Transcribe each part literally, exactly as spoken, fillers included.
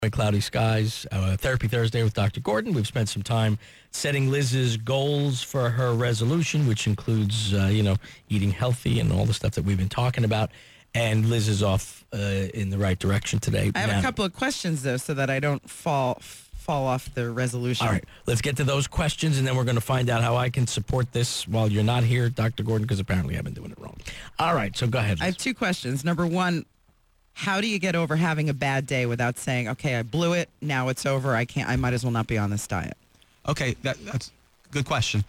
Cloudy skies, uh, Therapy Thursday with Doctor Gordon. We've spent some time setting Liz's goals for her resolution, which includes, uh, you know, eating healthy and all the stuff that we've been talking about. And Liz is off uh, in the right direction today. I have now, a couple of questions, though, so that I don't fall fall off the resolution. All right, let's get to those questions, and then we're going to find out how I can support this while you're not here, Doctor Gordon, because apparently I've been doing it wrong. All right, so go ahead, Liz. I have two questions. Number one, how do you get over having a bad day without saying, okay, I blew it, now it's over, I can't, I might as well not be on this diet? Okay, that, that's a good question.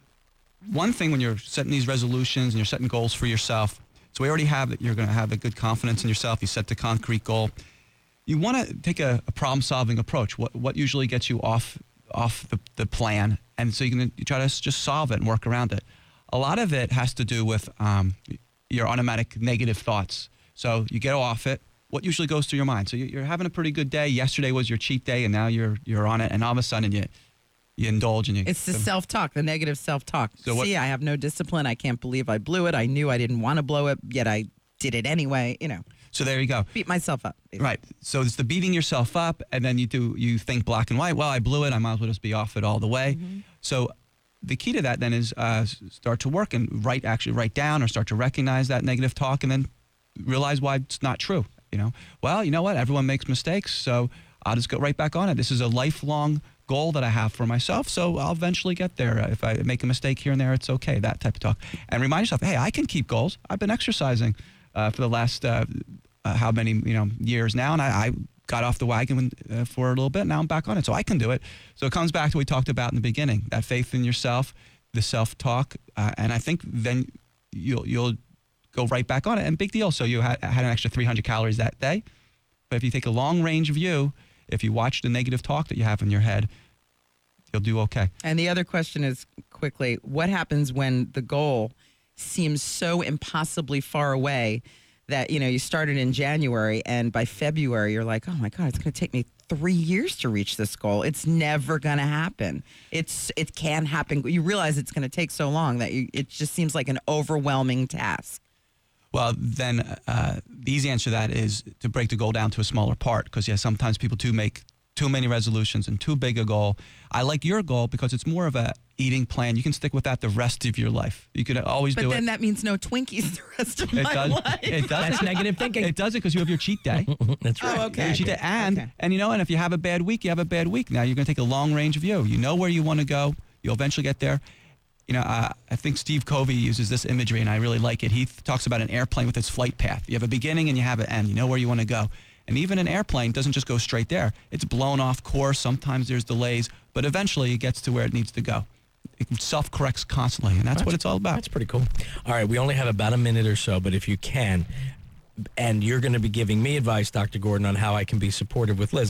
One thing when you're setting these resolutions and you're setting goals for yourself, so we already have that you're going to have a good confidence in yourself. You set the concrete goal. You want to take a, a problem-solving approach. What what usually gets you off off the, the plan, and so you can you try to just solve it and work around it. A lot of it has to do with um, your automatic negative thoughts. So you get off it. What usually goes through your mind? So you're having a pretty good day. Yesterday was your cheat day, and now you're you're on it, and all of a sudden you you indulge and you. It's the self-talk, the negative self-talk. So what, See, I have no discipline. I can't believe I blew it. I knew I didn't want to blow it, yet I did it anyway. You know. So there you go. Beat myself up. Basically. Right. So it's the beating yourself up, and then you do you think black and white. Well, I blew it. I might as well just be off it all the way. Mm-hmm. So the key to that then is uh, start to work and write actually write down or start to recognize that negative talk, and then realize why it's not true. You know, well, you know what? Everyone makes mistakes, so I'll just go right back on it. This is a lifelong goal that I have for myself, so I'll eventually get there. If I make a mistake here and there, it's okay, that type of talk. And remind yourself, hey, I can keep goals. I've been exercising uh, for the last uh, uh, how many you know years now, and I, I got off the wagon uh, for a little bit. Now I'm back on it, so I can do it. So it comes back to what we talked about in the beginning, that faith in yourself, the self-talk, uh, and I think then you'll you'll go right back on it, and big deal. So you had, had an extra three hundred calories that day, but if you take a long-range view, if you watch the negative talk that you have in your head, you'll do okay. And the other question is, quickly, what happens when the goal seems so impossibly far away that, you know, you started in January and by February you're like, oh my God, it's going to take me three years to reach this goal. It's never going to happen. It's It can happen. You realize it's going to take so long that you, it just seems like an overwhelming task. Well, then uh, the easy answer to that is to break the goal down to a smaller part, because, yeah, sometimes people do make too many resolutions and too big a goal. I like your goal because it's more of a eating plan. You can stick with that the rest of your life. You could always but do it. But then that means no Twinkies the rest of it my does, life. It does. That's negative thinking. It does it because you have your cheat day. That's right. Oh, okay. Your cheat day. And, okay. and, you know, and if you have a bad week, you have a bad week. Now you're going to take a long-range view. You know where you want to go. You'll eventually get there. You know, uh, I think Steve Covey uses this imagery, and I really like it. He th- talks about an airplane with its flight path. You have a beginning and you have an end. You know where you want to go. And even an airplane doesn't just go straight there. It's blown off course. Sometimes there's delays, but eventually it gets to where it needs to go. It self-corrects constantly, and that's, that's what it's all about. That's pretty cool. All right, we only have about a minute or so, but if you can, and you're going to be giving me advice, Doctor Gordon, on how I can be supportive with Liz.